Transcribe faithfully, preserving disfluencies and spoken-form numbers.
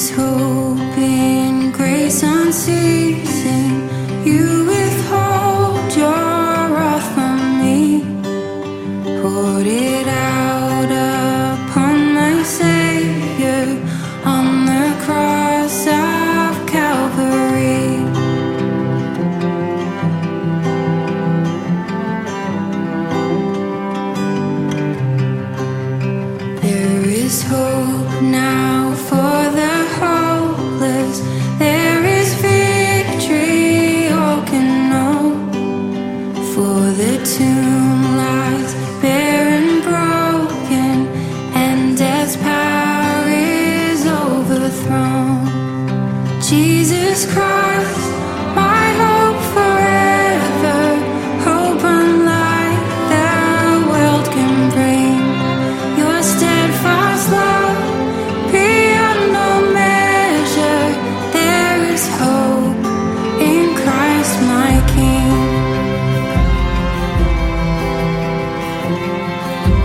hope in grace unceasing. You withhold your wrath from me, poured it out upon my Savior on the cross of Calvary. There is hope now for the hopeless. There is victory all can know. For the tomb lies bare and broken, and death's power is overthrown. Jesus Christ, my hope forever, hope unlike the world can bring. Your steadfast love beyond no measure. There is hope in Christ my King.